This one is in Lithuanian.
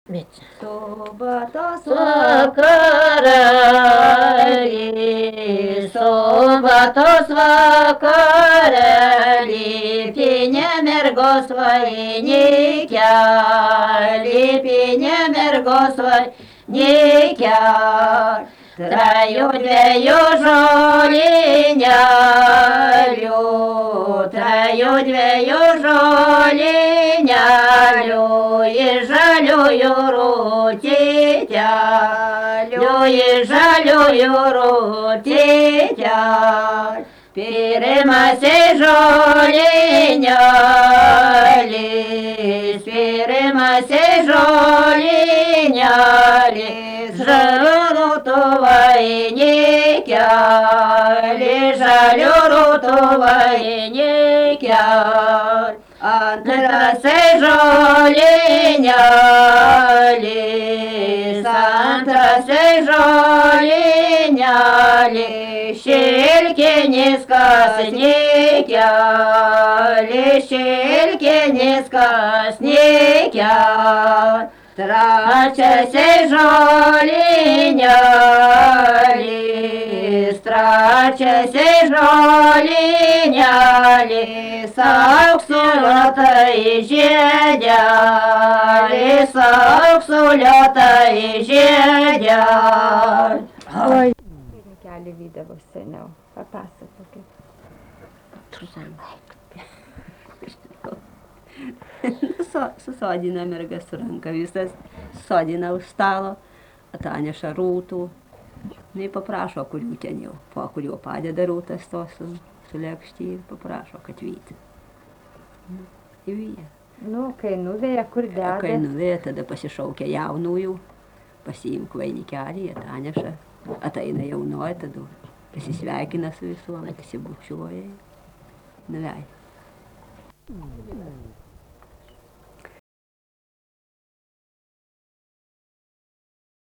Bet. Subatos Vakarėlį, subatos vakarėlį, pinė mergos vainikelį, pinė mergos vainikelį. Trejų dviejų žolynelių, trejų dviejų žolynelių, iš žaliųjų rūtytelių, iš žaliųjų rūtytelių. Pirmasis žolynėlis, pirmasis žolynėlis, žalių rūtų vainikelį, žalių rūtų vainikelį. Antrasis žolynėlis, antrasis žolynėlis, šilkinis kasnikelis, šilkinis kasnikelis. Trečiasis žolynėlis, trečiasis žolynėlis, auksu liotai žiedelis, auksu liotai žiedelis. Oi. Kelią vydavo seniau. Papasakokit. Susodina merga su ranka visas, susodina už stalo, atneša rūtų, nei paprašo, kurių ten jau, po kuriuo padeda rūtas to su lėkštį ir paprašo, kad vyti. Įvyja. Nu, kai nuveja, kur deda? Kai nuveja, tada pasišaukia jaunųjų, pasiimk vainikelį, atneša, ateina jaunoji, tada pasisveikina su visuomet, pasibučiuoja, nuveja.